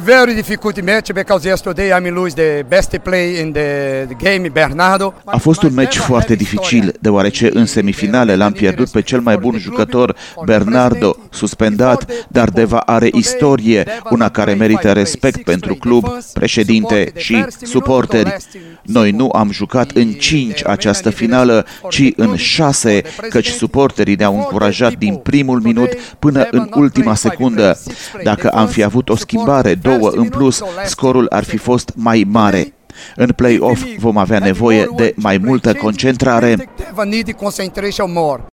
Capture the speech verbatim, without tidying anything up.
Very difficult match because yesterday I'm lose the best play in the game, Bernardo. A fost un meci foarte dificil, deoarece în semifinale l-am pierdut pe cel mai bun jucător, Bernardo, suspendat, dar Deva are istorie, una care merită respect pentru club, președinte și suporteri. Noi nu am jucat în cinci această finală, ci în șase, căci suporterii ne-au încurajat din primul minut până în ultima secundă. Dacă am fi avut o schimbare, două în plus, scorul ar fi fost mai mare. În play-off vom avea nevoie de mai multă concentrare.